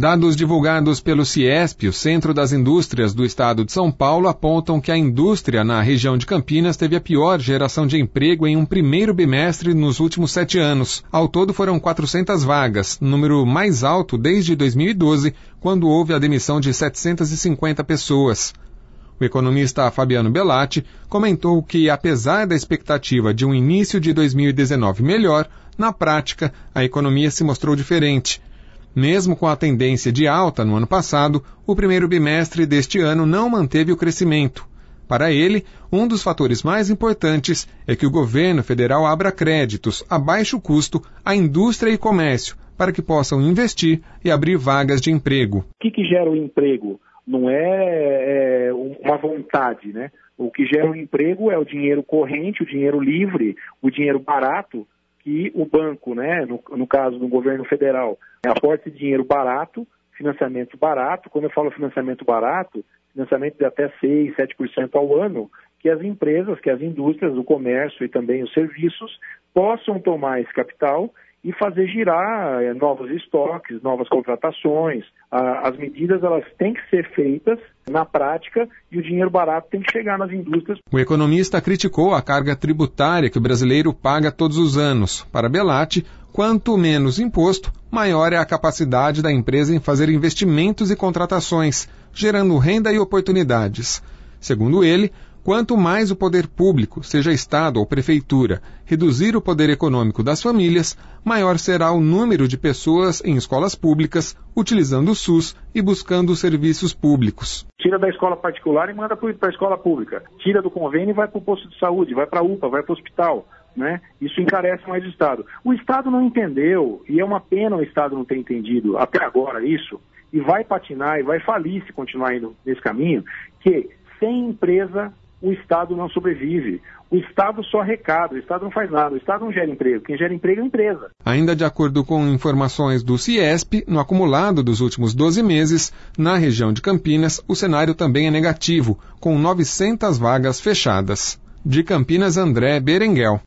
Dados divulgados pelo CIESP, o Centro das Indústrias do Estado de São Paulo, apontam que a indústria na região de Campinas teve a pior geração de emprego em um primeiro bimestre nos últimos 7 anos. Ao todo foram 400 vagas, número mais alto desde 2012, quando houve a demissão de 750 pessoas. O economista Fabiano Belatti comentou que, apesar da expectativa de um início de 2019 melhor, na prática a economia se mostrou diferente. Mesmo com a tendência de alta no ano passado, o primeiro bimestre deste ano não manteve o crescimento. Para ele, um dos fatores mais importantes é que o governo federal abra créditos a baixo custo à indústria e comércio para que possam investir e abrir vagas de emprego. O que gera o emprego? Não é uma vontade, né? O que gera o emprego é o dinheiro corrente, o dinheiro livre, o dinheiro barato, que o banco, né, no caso do governo federal, aporta dinheiro barato, financiamento barato. Quando eu falo financiamento barato, financiamento de até 6%, 7% ao ano, que as empresas, que as indústrias, o comércio e também os serviços possam tomar esse capital e fazer girar novos estoques, novas contratações. As medidas elas têm que ser feitas na prática e o dinheiro barato tem que chegar nas indústrias. O economista criticou a carga tributária que o brasileiro paga todos os anos. Para Belatti, quanto menos imposto, maior é a capacidade da empresa em fazer investimentos e contratações, gerando renda e oportunidades. Segundo ele, quanto mais o poder público, seja Estado ou Prefeitura, reduzir o poder econômico das famílias, maior será o número de pessoas em escolas públicas, utilizando o SUS e buscando serviços públicos. Tira da escola particular e manda para a escola pública. Tira do convênio e vai para o posto de saúde, vai para a UPA, vai para o hospital. Né? Isso encarece mais o Estado. O Estado não entendeu, e é uma pena o Estado não ter entendido até agora isso, e vai patinar e vai falir se continuar indo nesse caminho, que sem empresa o Estado não sobrevive. O Estado só arrecada, o Estado não faz nada, o Estado não gera emprego. Quem gera emprego é a empresa. Ainda de acordo com informações do CIESP, no acumulado dos últimos 12 meses, na região de Campinas, o cenário também é negativo, com 900 vagas fechadas. De Campinas, André Berenguel.